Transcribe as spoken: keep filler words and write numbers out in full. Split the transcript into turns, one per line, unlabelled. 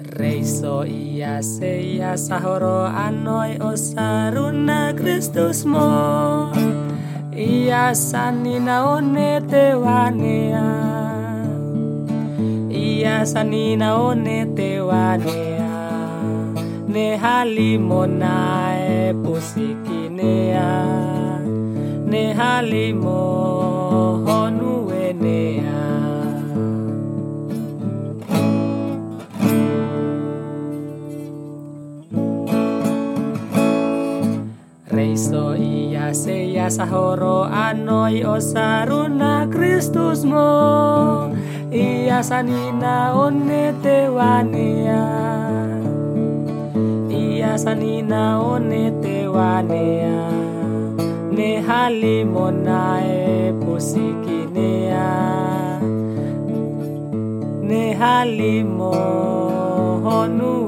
Reiso iya se iya sahoro anoi osaruna Kristus mo iya sanina one tewanea iya sanina one tewanea ne halimo nae pusikinea ne halimo honuenea. Reiso iya se iya sahoro anoi osaruna Kristus mo iya sanina one tewanea iya sanina one tewanea ne halimo nae pusikinea ne halimo honu